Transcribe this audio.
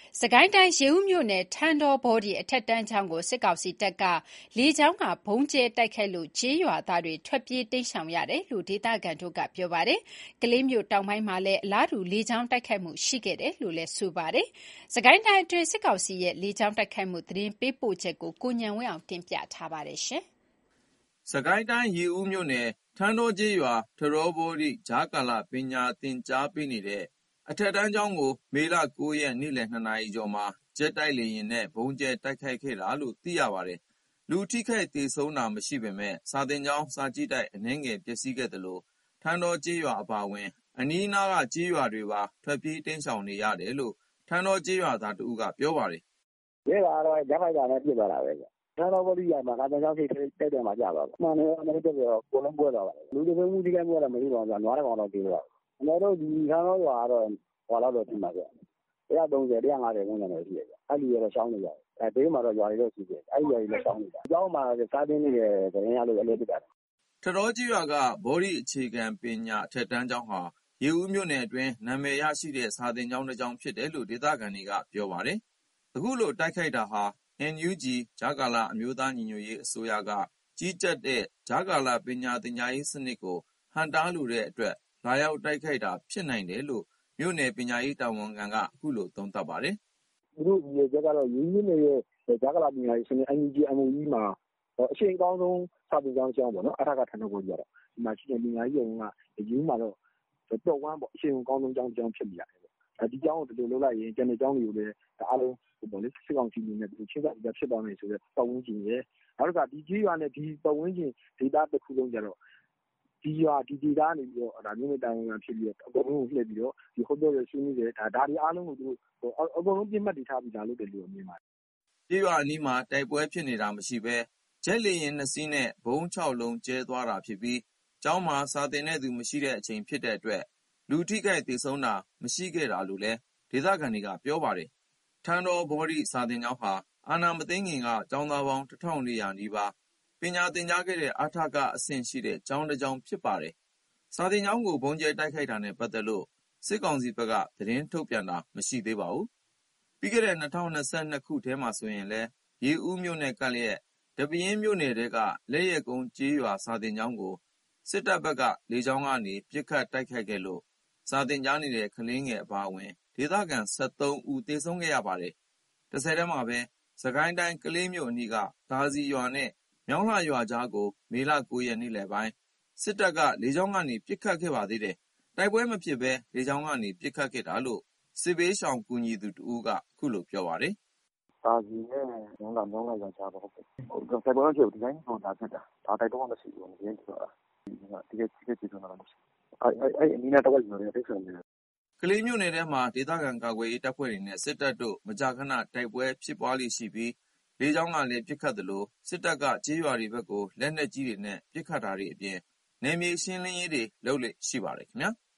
စကိုင်းတိုင်းရေဦးမြို့နယ်ထန်းတောဘော်ဒီအထက်တန်းကျောင်းကိုစစ်ကောင်စီတပ်ကလေကြောင်းကဗုံးကျဲတိုက်ခိုက်လို့ကျေးရွာသားတွေထွက်ပြေးတိမ်းရှောင်ရတယ်လို့ဒေသခံတို့ကပြောပါတယ်။ကလေးမြို့တောင်ပိုင်းမှာလည်းအလားတူလေကြောင်းတိုက်ခိုက်မှုရှိခဲ့တယ်လို့လည်းဆိုပါတယ်။စကိုင်းတိုင်းအတွင်းစစ်ကောင်စီရဲ့လေကြောင်းတိုက်ခိုက်မှုသတင်းပေးပို့ချက်ကိုကိုဉာဏ်ဝင်းအောင်တင်ပြထားပါတယ်။စကိုင်းတိုင်းရေဦးမြို့နယ်ထန်းတောကျေးရွာထရောဘောဒီကြားကာလပညာသင်ကြားပေးနေတဲ့အထက်တန်းကျောင်းကိုမေလ 9 ရက်နေ့လယ် 2 နာရီကျော်မှာဂျက်တိုက်လေယာဉ်နဲ့ဗုံးကျဲတိုက်ခိုက်ခဲ့တာလို့သိရပါတယ်။လူထိခိုက်သေဆုံးတာမရှိပေမဲ့စာသင်ကျောင်းစာကြည့်တိုက်အနည်းငယ်ပျက်စီးခဲ့သလိုထန်းတောကျေးရွာအပါအဝင်အနီးနားကကျေးရွာတွေပါထွက်ပြေးတိမ်းရှောင်နေရတယ်လို့ထန်းတောကျေးရွာသားတဦးကပြောပါတယ်။ရဲကတော့ဂျက်ဖိုက်တာနဲ့ပစ်သွားတာပဲ။ထန်းတောဘော်ဒီရွာမှာစာသင်ကျောင်းတိုက်တယ်မှာကြာပါဘူး။မှန်တယ်အမေတို့ကတော့ကိုလုံးပွဲသွားပါတယ်။လူတွေမှုထိခိုက်မှုကတော့မရှိပါဘူး။နွားတစ်ကောင်တော့ပြေးသွားတယ်။အမေတို့ဒီထန်းတောရွာကတော့ဟောလောက်တော့ပြင်ပါဗျ။130 150ဝန်းကျင်တော့ရှိတယ်ဗျ။အဲ့ဒီကတော့ရှောင်းနေကြတယ်။ဘေးမှာတော့ရွာတွေတော့ရှိတယ်။အဲ့ဒီရွာတွေလည်းရှောင်းနေတာ။ကျောင်းမှာစားတင်းနေတယ်သတင်းရလို့အလေးပြတာ။ထရောကျေးရွာကဘော်ဒီအခြေခံပညာအထက်တန်းကျောင်းဟာရေဦးမြို့နယ်အတွင်းနာမည်ရရှိတဲ့စာသင်ကျောင်းတစ်ကျောင်းဖြစ်တယ်လို့ဒေသခံတွေကပြောပါတယ်။အခုလိုတိုက်ခိုက်တာဟာ NUG ကြားကာလအမျိုးသားညီညွတ်ရေးအစိုးရကကြီးကြပ်တဲ့ကြားကာလပညာသင်ကြားရေးစနစ်ကိုဟန့်တားလိုတဲ့အတွက်လာရောက်တိုက်ခိုက်တာဖြစ်နိုင်တယ်လို့မြို့နယ်ပညာရေးတာဝန်ခံကအခုလိုသုံးသပ်ပါတယ်။သူတို့ဒီရက်ကတော့ရင်းနှီးနေတဲ့ကြားကာလပညာရေးစနစ် NUG MOE မှာအရှိန်အကောင်းဆုံးစာသင်ကျောင်းကျောင်းပေါ့နော်အထက်ကထန်းတော်ဘော်ဒီကတော့ဒီမှာရှိတဲ့ပညာရေးရုံကယူမှာတော့တော့ဝမ်းပေါ့အရှိန်အကောင်းဆုံးကျောင်းဖြစ်နေရတယ်။ဒီကျောင်းကိုဒီလိုလုပ်လိုက်ရင်ကျန်တဲ့ကျောင်းတွေကိုလည်းအားလုံးပေါ့လေစစ်ကောင်စီအနေနဲ့ချင်းစာဖြစ်သွားမယ်ဆိုတော့ပတ်ဝန်းကျင်ရဲ့နောက်တစ်ခါဒီကြီးရွာနဲ့ဒီပတ်ဝန်းကျင်ဒေသတစ်ခုလုံးကြတော့ဒီရွာဒီဒေသနေပြီးတော့ဒါမြို့နယ်တိုင်ငံဖြစ်ပြီးတော့အကုန်လုံးလှည့်ပြီးတော့ဒီဟုတ်တော့ရရှိနေတယ်ဒါတွေအားလုံးကိုသူတို့အကုန်လုံးပြစ်မှတ်တည်ထားပြီးလာလို့တယ်လို့မြင်ပါတယ်။ပြည်ရွာအနီးမှာတိုက်ပွဲဖြစ်နေတာမရှိဘဲဂျက်လေယာဉ်2 စီးနဲ့ဘုံ6 လုံးကျဲသွားတာဖြစ်ပြီးကျောင်းမှာစာသင်တဲ့သူမရှိတဲ့အချိန်ဖြစ်တဲ့အတွက်လူထိခိုက်သေဆုံးတာမရှိခဲ့တာလို့လည်းဒေသခံတွေကပြောပါတယ်။ထန်းတောဘော်ဒီစာသင်ကျောင်းဟာအာဏာမသိမ်းခင်ကကျောင်းသားပေါင်း 1400 နီးပါးပညာသင်ကြားခဲ့တဲ့အထက်ကအဆင့်ရှိတဲ့ကျောင်းတစ်ကျောင်းဖြစ်ပါတယ်။စာသင်ကျောင်းကိုဗုံးကျဲတိုက်ခိုက်တာနဲ့ပတ်သက်လို့စစ်ကောင်စီဘက်ကသတင်းထုတ်ပြန်တာမရှိသေးပါဘူး။ပြီးခဲ့တဲ့2022ခုထဲမှာဆိုရင်လည်းရေဦးမြို့နယ်ကပ်လျက်ဒပင်းမြို့နယ်ထဲကလက်ရက်ကုန်းကျေးရွာစာသင်ကျောင်းကိုစစ်တပ်ဘက်ကလေကြောင်းကနေပစ်ခတ်တိုက်ခိုက်ခဲ့လို့စာသင်ကြားနေတဲ့ကလေးငယ်အပါအဝင်ဒေသခံ73ဦးသေဆုံးခဲ့ရပါတယ်။တစ်ဆက်တည်းမှာပဲစကိုင်းတိုင်းကလေးမြို့အနီးကဒါစီရွာနဲ့မြောင်းလှရွာကြားကိုမေလ 9 ရက်နေ့လယ်ပိုင်းစစ်တပ်ကလေကြောင်းကနေပစ်ခတ်ခဲ့ပါသေးတယ်။တိုက်ပွဲမဖြစ်ဘဲလေကြောင်းကနေပစ်ခတ်ခဲ့တာလို့စစ်ဘေးရှောင်ကူညီသူတဦးကအခုလိုပြောပါတယ်။ဒါစီနဲ့မြောင်းလှရွာကြားတော့ဟုတ်ကဲ့။တိုက်ပွဲမဖြစ်ဘူးဒီတိုင်းဟိုဒါဖြစ်တာ။ဒါတိုက်တော့မရှိဘူးဒီတိုင်းဆိုတာ။ဒီကကြည့်တော့မရှိ။အဲ့အနီးနားတော့ရွာတွေတိတ်ဆုံနေတယ်ကလေးမြို့နယ်ထဲမှာဒေသခံကာကွယ်ရေးတပ်ဖွဲ့တွေနဲ့စစ်တပ်တို့မကြာခဏတိုက်ပွဲဖြစ်ပွားလေ့ရှိပြီးလေကြောင်းကလည်းပစ်ခတ်သလိုစစ်တပ်ကကျေးရွာတွေဘက်ကိုလက်နက်ကြီးတွေနဲ့ပစ်ခတ်တာတွေအပြင်နယ်မြေရှင်းလင်းရေးတွေလုပ်လေ့ရှိပါတယ်ခင်ဗျာ။